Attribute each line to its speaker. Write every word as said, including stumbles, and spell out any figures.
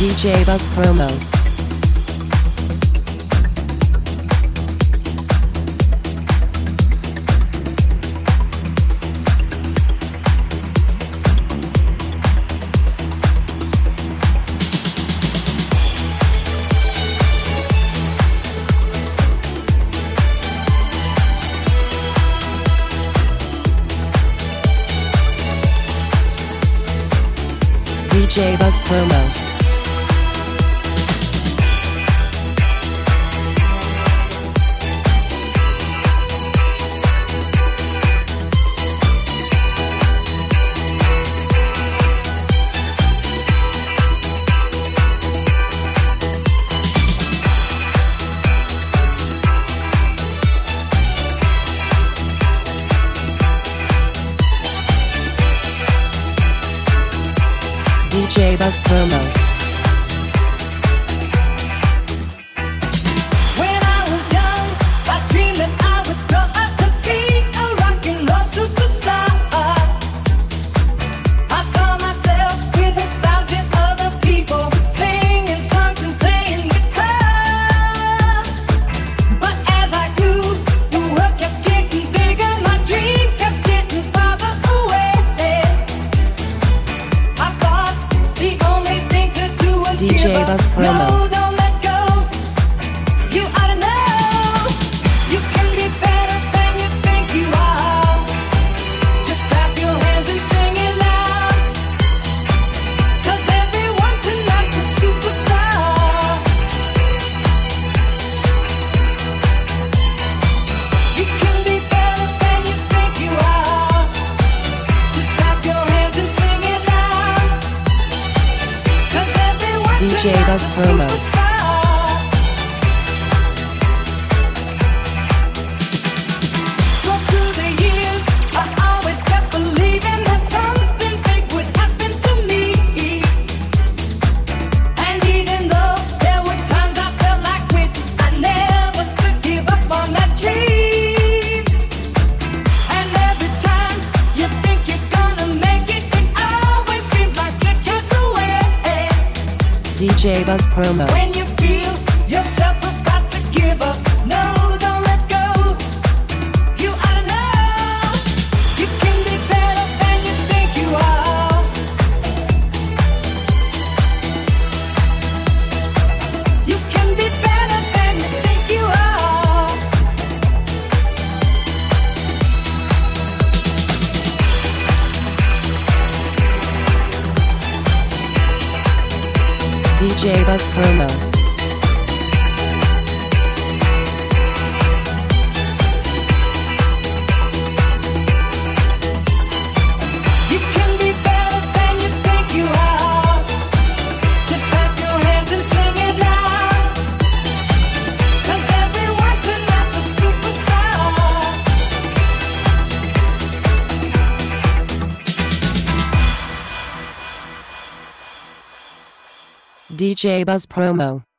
Speaker 1: D J Buzz Promo. D J Buzz Promo. D J Buzz Promo.
Speaker 2: When I was young, I dreamed that I would grow up to be a rock and roll superstar. I saw myself with a thousand other people singing songs and playing guitar. But as I grew, the world kept getting bigger, my dream kept getting farther away. I thought the only thing to do was
Speaker 1: D J
Speaker 2: give up.
Speaker 1: Buzz Promo.
Speaker 2: No, don't let go. You ought to know you can be better than you think you are. Just clap your hands and sing it loud. 'Cause everyone tonight's a superstar. You can be better than you think you are. Just clap your hands and sing it loud. 'Cause everyone
Speaker 1: D J
Speaker 2: tonight's
Speaker 1: Buzz
Speaker 2: a
Speaker 1: Promo.
Speaker 2: superstar. So through the years, I always kept believing that something big would happen to me. And even though there were times I felt like quitting, I never could give up on that dream. And every time you think you're gonna make it, it always seems like it gets away.
Speaker 1: D J Buzz Promo.
Speaker 2: When you feel yourself about to give up, no, don't let go. You ought to know you can be better than you think you are. You can be better than you think you are.
Speaker 1: D J Buzz Promo.
Speaker 2: You can be better than you think you are. Just clap your hands and sing it loud. 'Cause everyone tonight's a superstar.
Speaker 1: D J Buzz Promo.